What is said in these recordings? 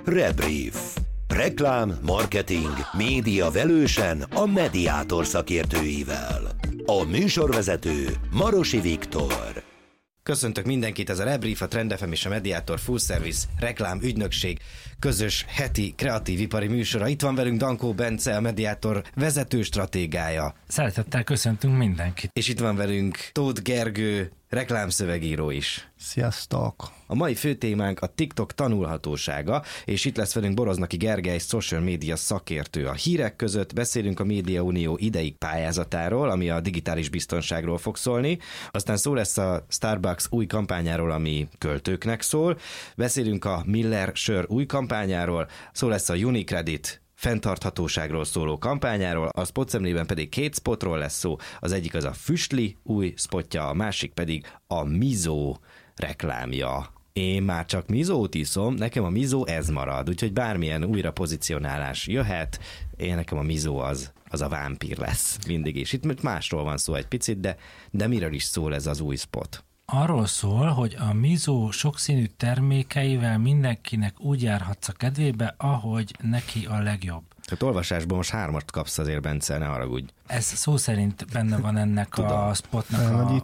Rebrief. Reklám, marketing, média velősen a Mediator szakértőivel. A műsorvezető Marosi Viktor. Köszöntök mindenkit, ez a Rebrief, a Trend FM és a Mediator Full Service reklám ügynökség közös heti kreatív ipari műsora. Itt van velünk Dankó Bence, a Mediator vezető stratégája. Szeretettel köszöntünk mindenkit. És itt van velünk Tóth Gergő, reklámszövegíró is. Sziasztok! A mai fő témánk a TikTok tanulhatósága, és itt lesz velünk Boroznaki Gergely, social media szakértő. A hírek között beszélünk a Média Unió ideig pályázatáról, ami a digitális biztonságról fog szólni. Aztán szó lesz a Starbucks új kampányáról, ami költőknek szól. Beszélünk a Miller sör új kampányáról, szó lesz a UniCredit fenntarthatóságról szóló kampányáról, a spotszemlében pedig két spotról lesz szó, az egyik az a Füstli új spotja, a másik pedig a Mizó reklámja. Én már csak Mizót iszom, nekem a Mizó ez marad, úgyhogy bármilyen újra pozicionálás jöhet, nekem a Mizó az a vámpír lesz mindig is. Itt másról van szó egy picit, de miről is szól ez az új spot? Arról szól, hogy a Mizó sokszínű termékeivel mindenkinek úgy járhatsz a kedvébe, ahogy neki a legjobb. Tehát olvasásból most 3-at kapsz azért, Bence, ne haragudj. Ez szó szerint benne van ennek a spotnak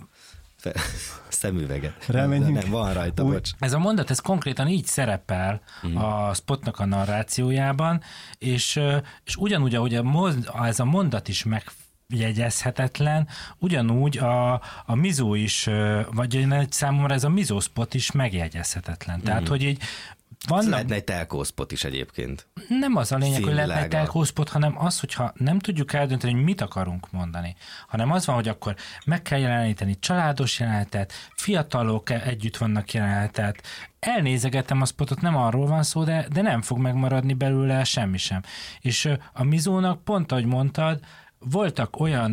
szemüveget. Reményünk. Nem, van rajta, bocs. Ez a mondat, ez konkrétan így szerepel a spotnak a narrációjában, és ugyanúgy, ahogy ez a mondat is megjegyezhetetlen, ugyanúgy a Mizó is, vagy számomra ez a Mizó spot is megjegyezhetetlen. Tehát, hogy így lehetne egy telkóspot is egyébként. Nem az a lényeg, hogy lehetne egy telkóspot, hanem az, hogyha nem tudjuk eldönteni, hogy mit akarunk mondani, hanem az van, hogy akkor meg kell jeleníteni családos jelenetet, fiatalok együtt vannak jelenetet, elnézegetem a spotot, nem arról van szó, de nem fog megmaradni belőle semmi sem. És a Mizónak pont, ahogy mondtad, voltak olyan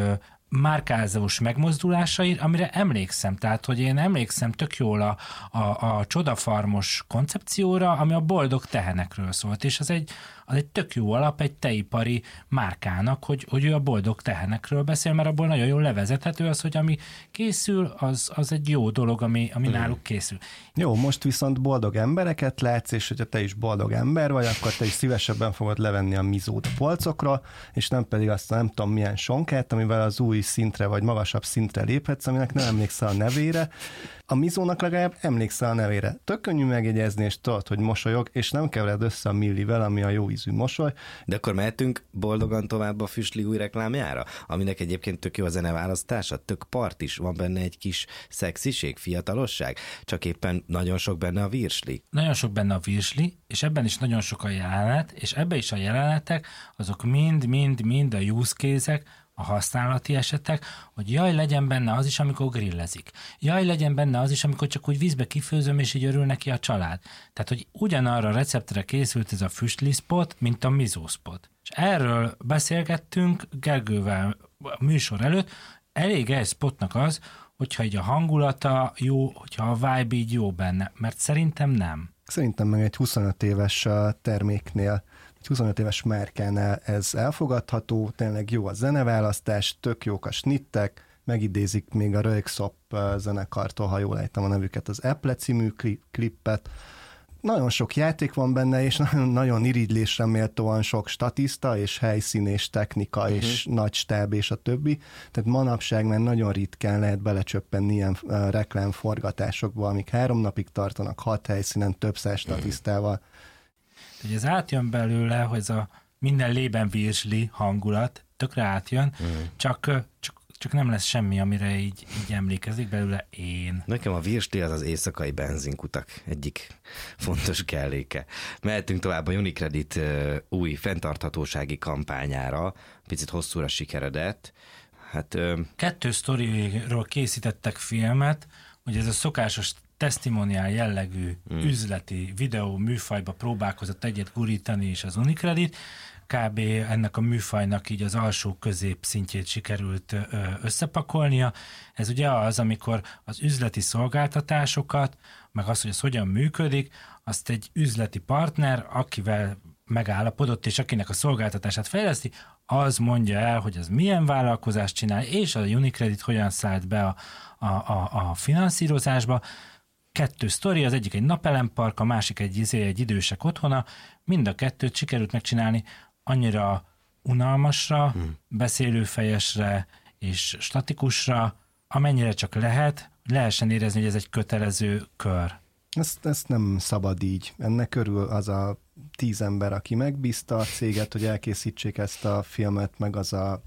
márkázós megmozdulásai, amire emlékszem. Tehát, hogy én emlékszem tök jól a csodafarmos koncepcióra, ami a boldog tehenekről szólt, és az egy tök jó alap egy tejipari márkának, hogy ő a boldog tehenekről beszél, mert abból nagyon jól levezethető az, hogy ami készül, az egy jó dolog, ami náluk készül. Jó, most viszont boldog embereket látsz, és hogyha te is boldog ember vagy, akkor te is szívesebben fogod levenni a Mizót a polcokra, és nem pedig azt nem tudom milyen sonkát, amivel az új szintre vagy magasabb szintre léphetsz, aminek nem emlékszel a nevére. A Mizónak legalább emlékszel a nevére. Tök könnyű megjegyezni, és tudod, hogy mosolyog, és nem kevered össze a millivel, ami a jó ízű mosoly. De akkor mehetünk boldogan tovább a Füstli új reklámjára, aminek egyébként tök jó a zeneválasztása, tök part is, van benne egy kis szexiség, fiatalosság, csak éppen nagyon sok benne a virsli. Nagyon sok benne a virsli, és ebben is nagyon sok a jelenet, és ebben is a jelenetek, azok mind a use case-ek, a használati esetek, hogy jaj, legyen benne az is, amikor grillezik. Jaj, legyen benne az is, amikor csak úgy vízbe kifőzöm, és így örül neki a család. Tehát, hogy ugyanarra a receptre készült ez a füstli spot, mint a Mizó spot. És erről beszélgettünk Gergővel a műsor előtt. Elég egy spotnak az, hogyha így a hangulata jó, hogyha a vibe így jó benne, mert szerintem nem. Szerintem meg egy 25 éves terméknél, egy 25 éves márkánál ez elfogadható, tényleg jó a zeneválasztás, tök jók a snittek, megidézik még a Röykszop zenekartól, ha jól ejtem a nevüket, az Apple című klippet. Nagyon sok játék van benne, és nagyon irigylésre méltóan sok statiszta, és helyszín, és technika, és nagy stáb, és a többi. Tehát manapság már nagyon ritkán lehet belecsöppenni ilyen reklámforgatásokba, amik 3 napig tartanak, 6 helyszínen, több száz statisztával. Ugye ez átjön belőle, hogy ez a minden lében virsli hangulat, tökre átjön, csak nem lesz semmi, amire így emlékezik belőle én. Nekem a virsli az éjszakai benzinkutak egyik fontos kelléke. Mehetünk tovább a UniCredit új fenntarthatósági kampányára, picit hosszúra sikeredett. 2 sztoriról készítettek filmet, hogy ez a szokásos testimoniál jellegű üzleti videó műfajba próbálkozott egyet gurítani is az UniCredit. Kb. Ennek a műfajnak így az alsó közép szintjét sikerült összepakolnia. Ez ugye az, amikor az üzleti szolgáltatásokat, meg az, hogy ez hogyan működik, azt egy üzleti partner, akivel megállapodott, és akinek a szolgáltatását fejleszti, az mondja el, hogy az milyen vállalkozást csinál, és a UniCredit hogyan szállt be a finanszírozásba. 2 sztori, az egyik egy napelempark, a másik egy idősek otthona, mind a 2-t sikerült megcsinálni annyira unalmasra, beszélőfejesre és statikusra, amennyire csak lehessen érezni, hogy ez egy kötelező kör. Ezt nem szabad így. Ennek körül az a 10 ember, aki megbízta a céget, hogy elkészítsék ezt a filmet, meg az a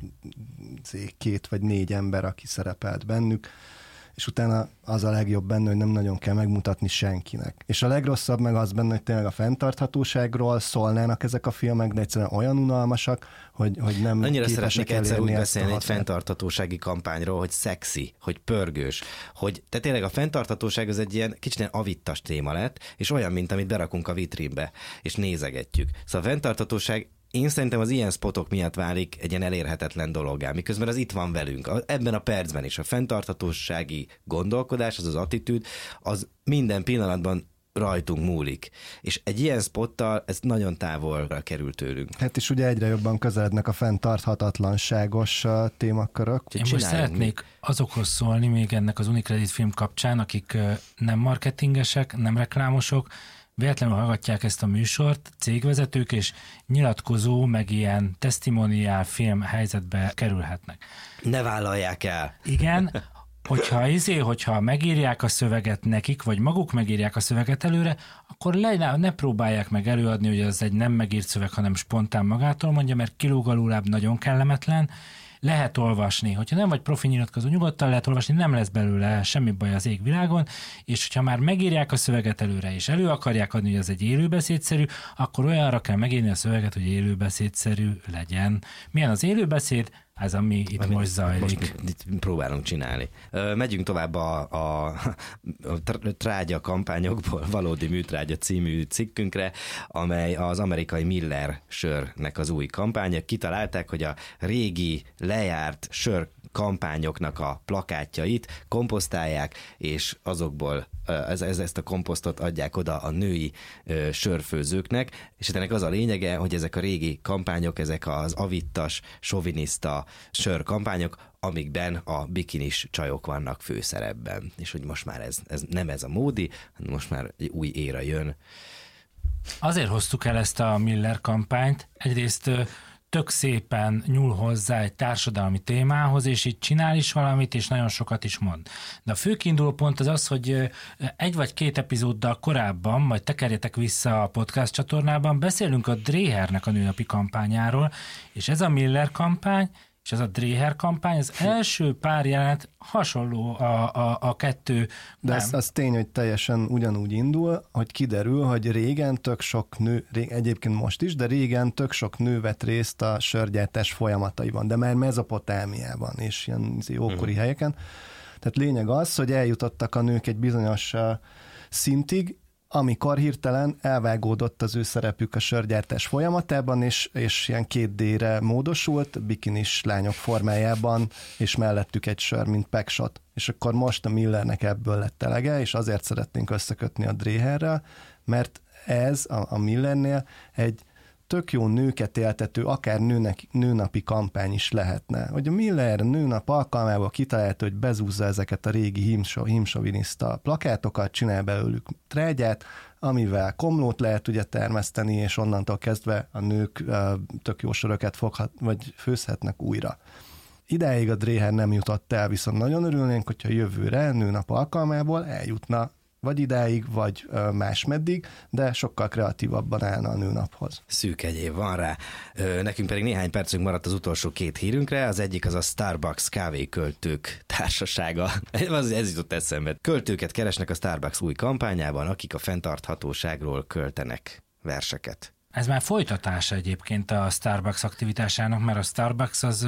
2 vagy 4 ember, aki szerepelt bennük, és utána az a legjobb benne, hogy nem nagyon kell megmutatni senkinek. És a legrosszabb meg az benne, hogy tényleg a fenntarthatóságról szólnának ezek a filmek, de egyszerűen olyan unalmasak, hogy nem annyira képesek egyszer úgy beszélni egy fenntarthatósági kampányról, hogy szexi, hogy pörgős, hogy te tényleg a fenntarthatóság az egy ilyen kicsit avittas téma lett, és olyan, mint amit berakunk a vitrínbe, és nézegetjük. Szóval a fenntarthatóság én szerintem az ilyen spotok miatt válik egy ilyen elérhetetlen dologgá, miközben az itt van velünk. Ebben a percben is a fenntarthatósági gondolkodás, az attitűd, az minden pillanatban rajtunk múlik. És egy ilyen spottal ez nagyon távolra kerül tőlünk. Hát és ugye egyre jobban közelednek a fenntarthatatlanságos témakörök. Én most szeretnék azokhoz szólni még ennek az Unicredit film kapcsán, akik nem marketingesek, nem reklámosok, véletlenül hallgatják ezt a műsort, cégvezetők és nyilatkozó, meg ilyen testimoniál film helyzetbe kerülhetnek. Ne vállalják el! Igen, hogyha megírják a szöveget nekik, vagy maguk megírják a szöveget előre, akkor ne próbálják meg előadni, hogy ez egy nem megírt szöveg, hanem spontán magától mondja, mert kilóg alulább nagyon kellemetlen. Lehet olvasni, hogyha nem vagy profi nyilatkozó, nyugodtan lehet olvasni, nem lesz belőle semmi baj az égvilágon, és hogyha már megírják a szöveget előre, és elő akarják adni, hogy ez egy élőbeszédszerű, akkor olyanra kell megírni a szöveget, hogy élőbeszédszerű legyen. Milyen az élőbeszéd? Ez, ami itt most zajlik. Most itt próbálunk csinálni. Megyünk tovább a trágya kampányokból, Valódi Műtrágya című cikkünkre, amely az amerikai Miller sörnek az új kampánya. Kitalálták, hogy a régi lejárt sör kampányoknak a plakátjait komposztálják, és azokból ezt a komposztot adják oda a női sörfőzőknek, és ennek az a lényege, hogy ezek a régi kampányok, ezek az avittas, soviniszta sörkampányok, amikben a bikinis csajok vannak főszerepben. És hogy most már ez nem ez a módi, hanem most már egy új éra jön. Azért hoztuk el ezt a Miller kampányt. Egyrészt tök szépen nyúl hozzá egy társadalmi témához, és így csinál is valamit, és nagyon sokat is mond. De a fő kiinduló pont az, hogy 1 vagy 2 epizóddal korábban, majd tekerjetek vissza a podcast csatornában, beszélünk a Dréhernek a nőnapi kampányáról, és ez a Miller kampány, és ez a Dréher kampány, az első pár jelenet hasonló a 2. De az tény, hogy teljesen ugyanúgy indul, hogy kiderül, hogy régen tök sok nő, egyébként most is, de régen tök sok nő vett részt a sörgyártás folyamataiban, de már Mezopotámiában és ilyen ókori helyeken. Tehát lényeg az, hogy eljutottak a nők egy bizonyos szintig, amikor hirtelen elvágódott az ő szerepük a sörgyártás folyamatában, és ilyen 2D-re módosult, bikinis lányok formájában, és mellettük egy sör, mint Packshot. És akkor most a Millernek ebből lett elege, és azért szeretnénk összekötni a Dréherrel, mert ez a Millernél egy tök jó nőket éltető, akár nőnapi kampány is lehetne. Hogy a Miller nőnap alkalmából kitalálta, hogy bezúzza ezeket a régi himsoviniszta plakátokat, csinál belőlük trágyát, amivel komlót lehet ugye termeszteni, és onnantól kezdve a nők tök jó söröket vagy főzhetnek újra. Idáig a Dréher nem jutott el, viszont nagyon örülnénk, hogyha jövőre nőnap alkalmából eljutna vagy idáig, vagy másmeddig, de sokkal kreatívabban állna a nőnaphoz. Szűk egy év van rá. Nekünk pedig néhány percünk maradt az utolsó 2 hírünkre. Az egyik az a Starbucks kávéköltők társasága. Ez jutott eszembe. Költőket keresnek a Starbucks új kampányában, akik a fenntarthatóságról költenek verseket. Ez már folytatása egyébként a Starbucks aktivitásának, mert a Starbucks az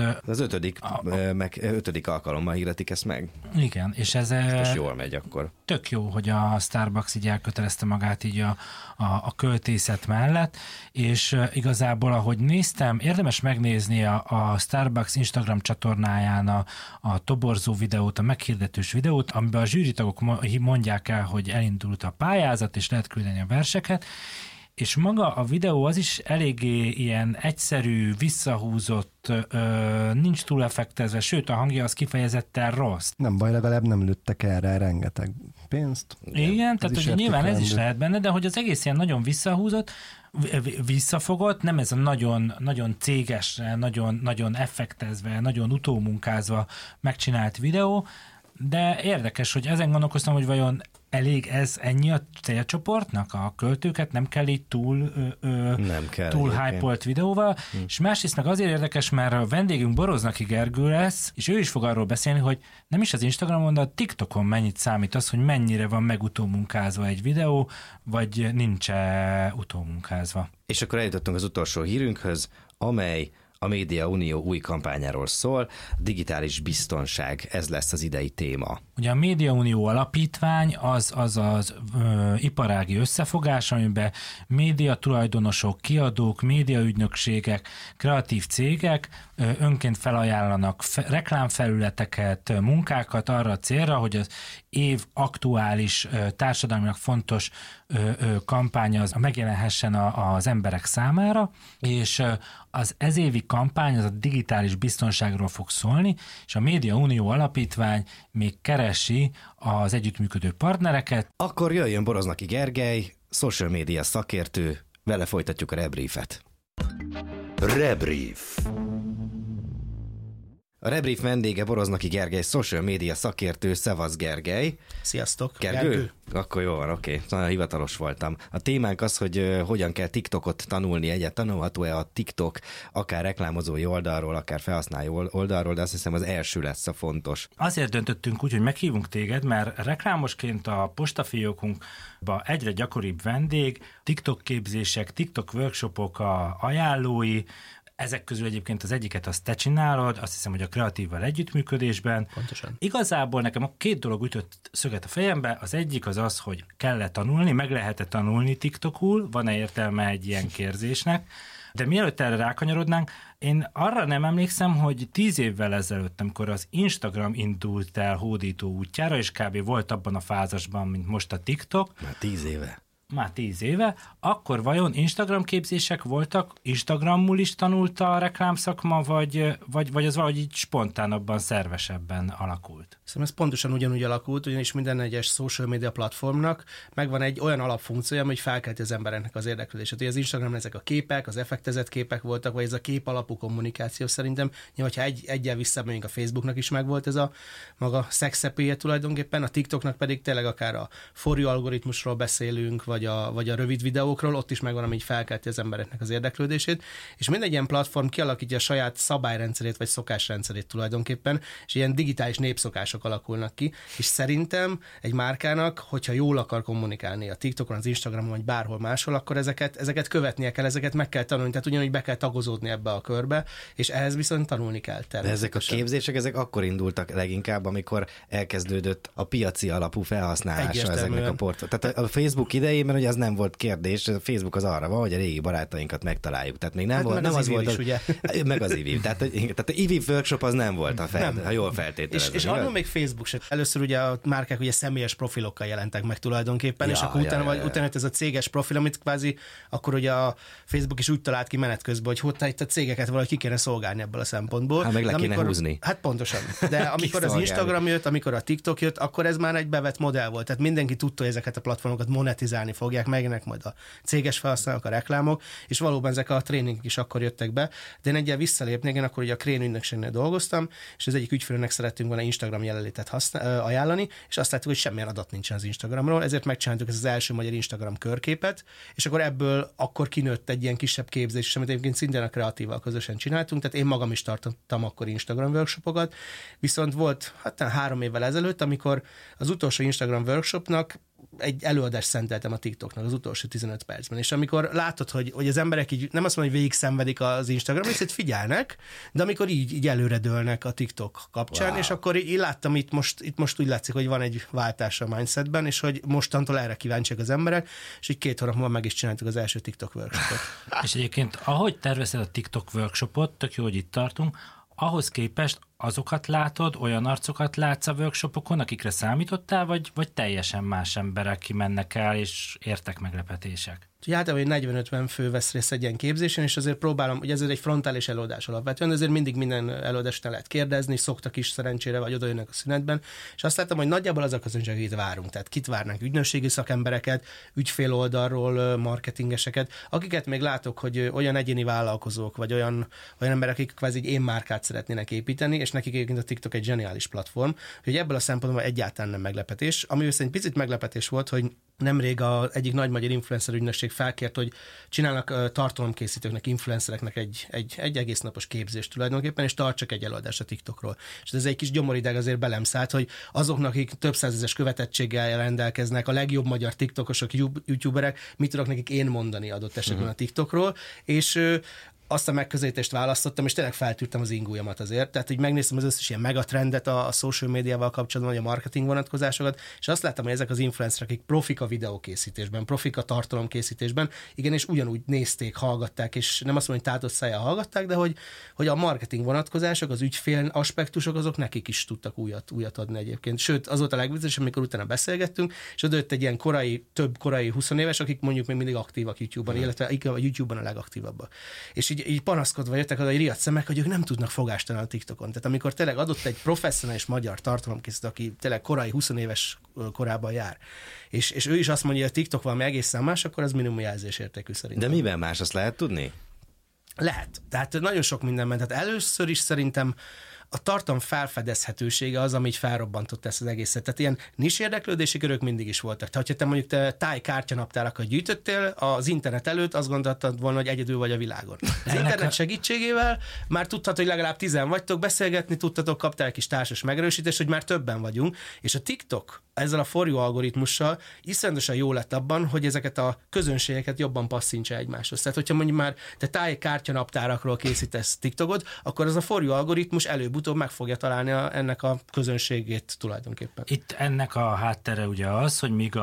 5. alkalommal hirdetik ezt meg. Igen, és ez most jól megy akkor. Tök jó, hogy a Starbucks így elkötelezte magát így a költészet mellett, és igazából, ahogy néztem, érdemes megnézni a Starbucks Instagram csatornáján a toborzó videót, a meghirdetős videót, amiben a zsűritagok mondják el, hogy elindult a pályázat, és lehet küldeni a verseket, és maga a videó az is eléggé ilyen egyszerű, visszahúzott, nincs túl effektezve, sőt a hangja az kifejezetten rossz. Nem baj, legalább nem lőttek erre rengeteg pénzt. Igen, tehát hogy nyilván ez is lehet benne, de hogy az egész ilyen nagyon visszahúzott, visszafogott, nem ez a nagyon, nagyon cégesre, nagyon, nagyon effektezve, nagyon utómunkázva megcsinált videó, de érdekes, hogy ezen gondolkoztam, hogy vajon elég ez ennyi a célcsoportnak, a költőket nem kell így túl hype-olt videóval, és másrészt meg azért érdekes, mert a vendégünk Boroznaki Gergő lesz, és ő is fog arról beszélni, hogy nem is az Instagramon, de a TikTokon mennyit számít az, hogy mennyire van megutómunkázva egy videó, vagy nincs-e utómunkázva. És akkor eljutottunk az utolsó hírünkhöz, amely a Média Unió új kampányáról szól, digitális biztonság, ez lesz az idei téma. Ugye a Média Unió alapítvány az iparági összefogás, amiben média tulajdonosok, kiadók, médiaügynökségek, kreatív cégek önként felajánlanak reklámfelületeket, munkákat arra a célra, hogy az év aktuális, társadalmilag fontos kampánya az megjelenhessen az emberek számára, és az ezévi kampány az a digitális biztonságról fog szólni, és a Média Unió alapítvány még keresi az együttműködő partnereket. Akkor jöjjön Boroznaki Gergely, social media szakértő, vele folytatjuk a Rebriefet. Rebrief. A Rebrief vendége Boroznaki Gergely, social media szakértő. Szevasz, Gergely. Sziasztok. Gergő? Akkor jó van, oké. Nagyon hivatalos voltam. A témánk az, hogy hogyan kell TikTokot tanulni. Tanulható-e a TikTok akár reklámozói oldalról, akár felhasználó oldalról, de azt hiszem az első lesz a fontos. Azért döntöttünk úgy, hogy meghívunk téged, mert reklámosként a postafiókunkba egyre gyakoribb vendég, TikTok képzések, TikTok workshopok a ajánlói. Ezek közül egyébként az egyiket azt te csinálod, azt hiszem, hogy a Kreatívval együttműködésben. Pontosan. Igazából nekem a két dolog ütött szöget a fejembe. Az egyik az, hogy kell-e tanulni, meg lehet-e tanulni TikTokul, van-e értelme egy ilyen képzésnek. De mielőtt erre rákanyarodnánk, én arra nem emlékszem, hogy 10 évvel ezelőtt, amikor az Instagram indult el hódító útjára, és kb. Volt abban a fázisban, mint most a TikTok. Már 10 éve. Már 10 éve, akkor vajon Instagram képzések voltak? Instagramul is tanulta a reklámszakma, vagy az valahogy így spontánabban, szervesebben alakult? Szerintem ez pontosan ugyanúgy alakult, ugyanis minden egyes social media platformnak megvan egy olyan alapfunkciója, hogy felkelti az embereknek az érdeklődését. Ugye az Instagramon ezek a képek, az effektezett képek voltak, vagy ez a kép alapú kommunikáció szerintem. Nyilván, ha egyel visszamegyünk, a Facebooknak is megvolt ez a maga szexepéje tulajdonképpen, a TikToknak pedig tényleg akár a For You algoritmusról beszélünk, vagy a rövid videókról, ott is megvan, ami így felkelti az embereknek az érdeklődését, és mindegy ilyen platform kialakítja a saját szabályrendszerét, vagy szokásrendszerét tulajdonképpen, és ilyen digitális népszokások alakulnak ki, és szerintem egy márkának, hogyha jól akar kommunikálni a TikTokon, az Instagramon, vagy bárhol máshol, akkor ezeket követnie kell, ezeket meg kell tanulni, tehát ugyanúgy be kell tagozódni ebbe a körbe, és ehhez viszont tanulni kell. De ezek a képzések, ezek akkor indultak leginkább, amikor elkezdődött a piaci alapú felhasználása ezeknek a Tehát a Facebook idejében, hogy az nem volt kérdés, a Facebook az arra van, hogy a régi barátainkat megtaláljuk. Tehát még nem volt, nem az volt, ugye? Meg az IVIV. Tehát a IVIV workshop az nem volt ha jól feltételezem. És annól még Facebook se. Először ugye a márkák ugye személyes profilokkal jelentek meg tulajdonképpen, és akkor utána ez a céges profil, amit kvázi akkor ugye a Facebook is úgy talált ki menet közben, hogy itt a cégeket valahogy ki kéne szolgálni ebből a szempontból. Hát meg le kéne húzni. Hát pontosan. De amikor az Instagram jött, amikor a TikTok jött, akkor ez már egy bevett modell volt. Tehát mindenki tudta, hogy ezeket a platformokat monetizálni fogják, megjelennek majd a céges felhasználók, a reklámok, és valóban ezek a tréningek is akkor jöttek be. De én egyel visszalépnék, én akkor ugye a Crane ügynökségnél dolgoztam, és az egyik ügyfélőnek szerettünk volna Instagram jelenlétet ajánlani, és azt láttuk, hogy semmilyen adat nincsen az Instagramról, ezért megcsináltuk ezt az első magyar Instagram körképet, és akkor ebből akkor kinőtt egy ilyen kisebb képzés, amit egyébként szintén a Kreatívval közösen csináltunk, tehát én magam is tartottam akkor Instagram workshopokat, viszont volt 3 évvel ezelőtt, amikor az utolsó Instagram workshopnak egy előadást szenteltem a TikToknak az utolsó 15 percben, és amikor látod, hogy az emberek így nem azt mondom, hogy végig szenvedik az Instagram, és figyelnek, de amikor így előre dőlnek a TikTok kapcsán, és akkor így láttam, itt most úgy látszik, hogy van egy váltás a mindsetben, és hogy mostantól erre kíváncsiak az emberek, és így 2 hónap múlva meg is csináltuk az első TikTok workshopot. És egyébként, ahogy tervezed a TikTok workshopot, tök jó, hogy itt tartunk, ahhoz képest azokat látod, olyan arcokat látsz a workshopokon, akikre számítottál, vagy teljesen más emberek kimennek el, és értek meglepetések? Általában 40-50 fő vesz részt egy ilyen képzésen, és azért próbálom, hogy ez egy frontális előadás alapvetően, de azért mindig minden előadásnál lehet kérdezni, szoktak is szerencsére, vagy oda jönnek a szünetben, és azt láttam, hogy nagyjából az a közönség, akit várunk. Tehát kit várnánk, ügynökségi szakembereket, ügyfél oldalról marketingeseket, akiket még látok, hogy olyan egyéni vállalkozók, vagy olyan emberek, akik kvázi egy én márkát szeretnének építeni, és nekik egyébként a TikTok egy zseniális platform, hogy ebből a szempontból egyáltalán nem meglepetés. Ami viszont picit meglepetés volt, hogy nemrég egyik nagy magyar influencer ügynökség felkért, hogy csinálnak tartalomkészítőknek, influencereknek egy egész napos képzést tulajdonképpen, és tartsak egy előadást a TikTokról. És ez egy kis gyomorideg azért belem szállt, hogy azoknak, akik több százezres követettséggel rendelkeznek, a legjobb magyar tiktokosok, youtuberek, mit tudok nekik én mondani adott esetben a TikTokról, és azt a megközelítést választottam, és tényleg feltűrtem az ingújamat azért. Tehát, hogy megnéztem az összes ilyen megatrendet a social médiával kapcsolatban, vagy a marketing vonatkozásokat, és azt láttam, hogy ezek az influencerek, akik profik a videókészítésben, profik a tartalomkészítésben, igenis ugyanúgy nézték, hallgatták, és nem azt mondom, hogy tátott szájjal hallgatták, de hogy a marketing vonatkozások, az ügyfél aspektusok, azok nekik is tudtak újat adni egyébként. Sőt, az volt a legviccesebb, amikor utána beszélgettünk, és oda jött egy ilyen több korai 20 éves, akik mondjuk még mindig aktívak YouTube-ban, illetve a YouTube-ban a legaktívabbak. És így panaszkodva jöttek oda, hogy riadt szemek, hogy ők nem tudnak fogástalan a TikTokon. Tehát amikor tényleg adott egy professzionális magyar tartalomkészítő, aki tényleg korai 20 éves korában jár, és ő is azt mondja, hogy a TikTok valami egészen más, akkor az minimum jelzésértékű szerintem. De miben más, azt lehet tudni? Lehet. Tehát nagyon sok mindenben. Tehát először is szerintem a tartalom felfedezhetősége az, ami így felrobbantott ezt az egészet. Tehát ilyen nis érdeklődési körök mindig is voltak. Tehát, hogyha te mondjuk tájkártyanaptárakat gyűjtöttél, az internet előtt azt gondoltad volna, hogy egyedül vagy a világon. Az internet segítségével már tudhatod, hogy legalább 10 vagytok, beszélgetni tudtatok, kaptál egy kis társas megerősítést, hogy már többen vagyunk, és a TikTok ezzel a For You algoritmussal iszonyatosan jó lett abban, hogy ezeket a közönségeket jobban passzintsa egymáshoz. Tehát, hogyha mondjuk már te tájkártyanaptárakról készítesz TikTokot, akkor az a For You algoritmus előbb-utóbb meg fogja találni ennek a közönségét tulajdonképpen. Itt ennek a háttere ugye az, hogy míg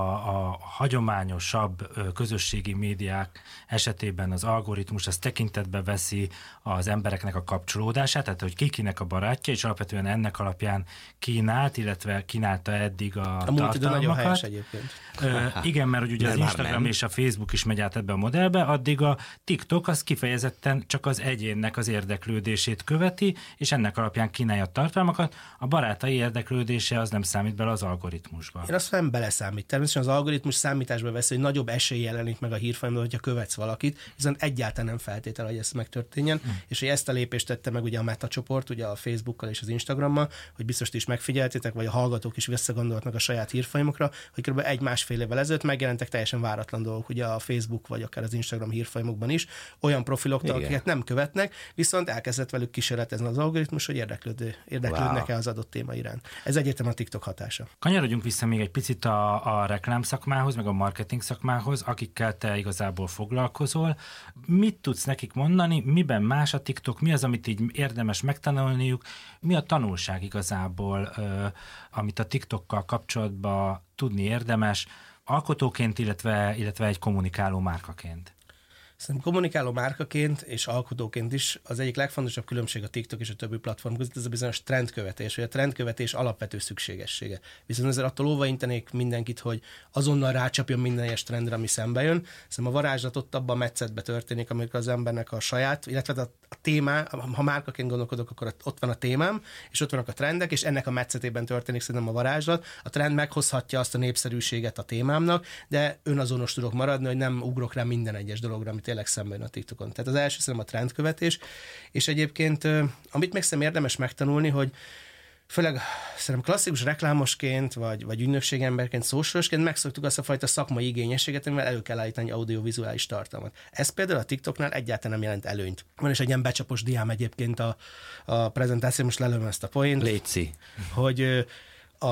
a hagyományosabb közösségi médiák esetében az algoritmus az tekintetbe veszi az embereknek a kapcsolódását, tehát hogy kinek a barátja, és alapvetően ennek alapján kínált, illetve kínálta eddig a tartalmakat. Nagyon helyes egyébként. Igen, mert ugye az Instagram és a Facebook is megy át ebbe a modellbe, addig a TikTok az kifejezetten csak az egyénnek az érdeklődését követi, és ennek alapján kínálja a tartalmakat. A barátai érdeklődése az nem számít bele az algoritmusba. Én azt nem beleszámít. Természetesen az algoritmus számításba veszi, hogy nagyobb esély jelenik meg a hírfolyamban, hogyha követsz valakit, viszont egyáltalán nem feltétel, hogy ez megtörténjen. És hogy ezt a lépést tette meg ugye a Meta csoport, ugye a Facebookkal és az Instagrammal, hogy biztos is megfigyeltétek, vagy a hallgatók is visszagondolhatnak a saját hírfolyamokra, hogy kb. 1-1,5 évvel ezelőtt megjelentek teljesen váratlan dolgok ugye a Facebook vagy akár az Instagram hírfolyamokban is, olyan profiloktól, akiket nem követnek, viszont elkezdett velük kísérletezni az algoritmus, hogy érdeklődnek-e az adott téma iránt. Ez egyértelműen a TikTok hatása. Kanyarodjunk vissza még egy picit a reklám szakmához, meg a marketing szakmához, akikkel te igazából foglalkozol. Mit tudsz nekik mondani, miben más a TikTok, mi az, amit így érdemes megtanulniuk, mi a tanulság igazából, amit a TikTokkal kapcsolatban tudni érdemes, alkotóként, illetve egy kommunikáló márkaként? Szerintem kommunikáló márkaként és alkotóként is az egyik legfontosabb különbség a TikTok és a többi platform között, ez a bizonyos trendkövetés, vagy a trendkövetés alapvető szükségessége. Viszont ezzel attól óvaintenék mindenkit, hogy azonnal rácsapjon minden egyes trendre, ami szembe jön. Szerintem a varázslat ott abban a metszetbe történik, amikor az embernek a saját, illetve a témá, ha márkaként gondolkodok, akkor ott van a témám, és ott vannak a trendek, és ennek a metszetében történik szerintem a varázslat. A trend meghozhatja azt a népszerűséget a témámnak, de önazonos tudok maradni, hogy nem ugrok rá minden egyes dologra, amit tényleg szemben a TikTokon. Tehát az első szerintem a trendkövetés, és egyébként amit meg szerintem érdemes megtanulni, hogy főleg szerintem klasszikus reklámosként, vagy ügynökségemberként, socialosként megszoktuk azt a fajta szakmai igényességet, amivel elő kell állítani audiovizuális tartalmat. Ez például a TikToknál egyáltalán nem jelent előnyt. Van is egy ilyen becsapos diám egyébként a prezentáció, most lelőm ezt a poént. Léci. Hogy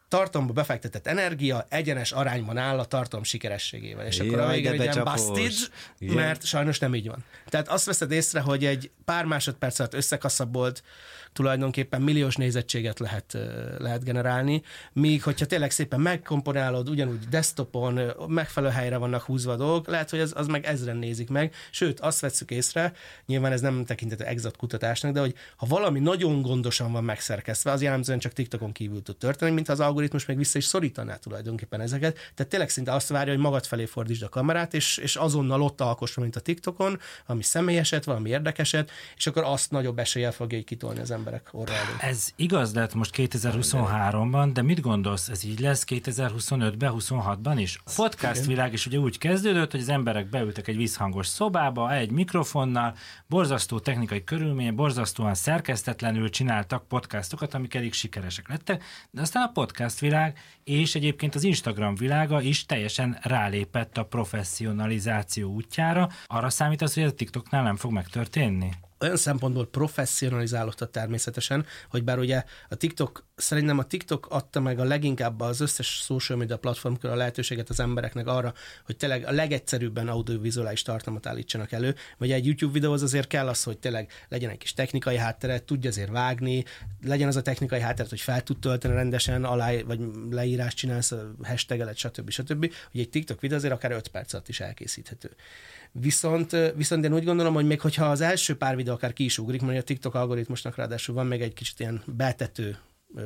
tartalomba befektetett energia egyenes arányban áll a tartalom sikerességével. És akkor a végén egy ilyen busted, mert sajnos nem így van. Tehát azt veszed észre, hogy egy pár másodperc alatt összekaszabolt tulajdonképpen milliós nézettséget lehet generálni, míg hogyha tényleg szépen megkomponálod, ugyanúgy desktopon, megfelelő helyre vannak húzva a dolgok, lehet, hogy az meg ezren nézik meg. Sőt, azt vesszük észre, nyilván ez nem tekinthető exakt kutatásnak, de hogy ha valami nagyon gondosan van megszerkesztve, az jellemzően csak TikTokon kívül tud történni, mint az algoritmus még vissza is szorítaná tulajdonképpen ezeket. Tehát tényleg szinte azt várja, hogy magad felé fordítsd a kamerát, és azonnal ott alkoss, mint a TikTokon, ami személyeset, valami érdekeset, és akkor azt nagyobb eséllyel fogja így kitolni az emberek orra elé. Ez igaz lett most 2023-ban, de mit gondolsz, ez így lesz 2025-ben, 26-ban is? A podcast világ is ugye úgy kezdődött, hogy az emberek beültek egy vízhangos szobába, egy mikrofonnal, borzasztó technikai körülmény, borzasztóan szerkesztetlenül csináltak podcastokat, amik elég sikeresek lettek, de aztán a podcast világ és egyébként az Instagram világa is teljesen rálépett a professzionalizáció útjára. Arra számítasz, hogy ez a TikToknál nem fog megtörténni? Olyan szempontból professzionalizálódott természetesen, hogy bár ugye szerintem a TikTok adta meg a leginkább az összes social media platformkör a lehetőséget az embereknek arra, hogy tényleg a legegyszerűbben audiovizuális tartalmat állítsanak elő, vagy egy YouTube videóhoz azért kell az, hogy tényleg legyen egy kis technikai hátteret, tudja azért vágni, legyen az a technikai hátteret, hogy fel tud tölteni rendesen, vagy leírást csinálsz, hashtagelet, stb. Hogy egy TikTok videó azért akár 5 perc alatt is elkészíthető. Viszont én úgy gondolom, hogy még hogyha az első pár videó akár ki is ugrik, mert a TikTok algoritmusnak ráadásul van még egy kicsit ilyen betető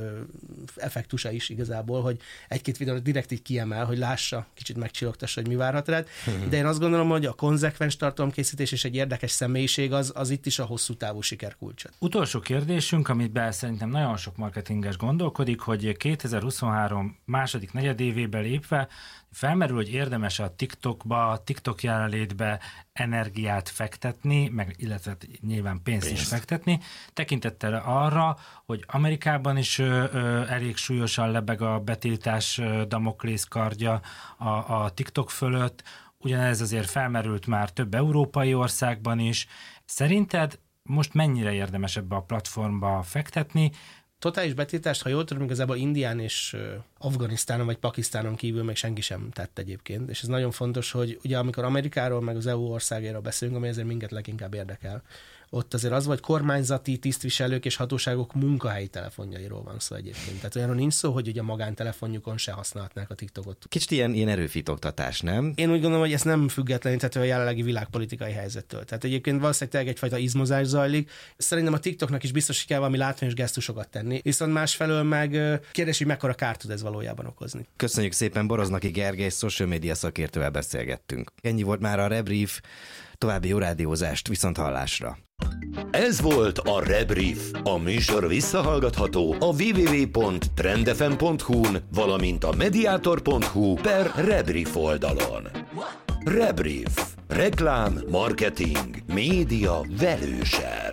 effektusa is igazából, hogy egy-két videót direkt így kiemel, hogy lássa, kicsit megcsillogtassa, hogy mi várhat rád. De én azt gondolom, hogy a konzekvens tartalomkészítés és egy érdekes személyiség az itt is a hosszú távú siker kulcsa. Utolsó kérdésünk, amiben szerintem nagyon sok marketinges gondolkodik, hogy 2023 második negyedévébe lépve felmerül, hogy érdemes a TikTokba, a TikTok jelenlétbe energiát fektetni, illetve nyilván pénzt is fektetni, tekintettel arra, hogy Amerikában is elég súlyosan lebeg a betiltás Damoklész kardja a TikTok fölött, ugyanez azért felmerült már több európai országban is. Szerinted most mennyire érdemes ebbe a platformba fektetni? Totális betiltást, ha jól tudom, igazából Indián és Afganisztánon vagy Pakisztánon kívül még senki sem tett egyébként, és ez nagyon fontos, hogy ugye amikor Amerikáról meg az EU országairól beszélünk, ami ezért minket leginkább érdekel, ott azért az, vagy kormányzati tisztviselők és hatóságok munkahelyi telefonjairól van szó egyébként. Tehát olyanról nincs szó, hogy ugye a magántelefonjukon se használhatnák a TikTokot. Kicsit ilyen erőfitoktatás, nem? Én úgy gondolom, hogy ez nem függetleníthető a jelenlegi világpolitikai helyzettől. Tehát egyébként valószínűleg egyfajta izmozás zajlik. Szerintem a TikToknak is biztos, hogy kell valami látványos gesztusokat tenni. Viszont másfelől meg kérdés, hogy mekkora kárt tud ez valójában okozni. Köszönjük szépen, Boroznaki Gergely, social media szakértővel beszélgettünk. Ennyi volt már a Rebrief, további jó rádiózást, viszont hallásra. Ez volt a Rebrief. A műsor visszahallgatható a www.trendfm.hu-n, valamint a mediator.hu/Rebrief oldalon. Rebrief. Reklám, marketing, média velősen.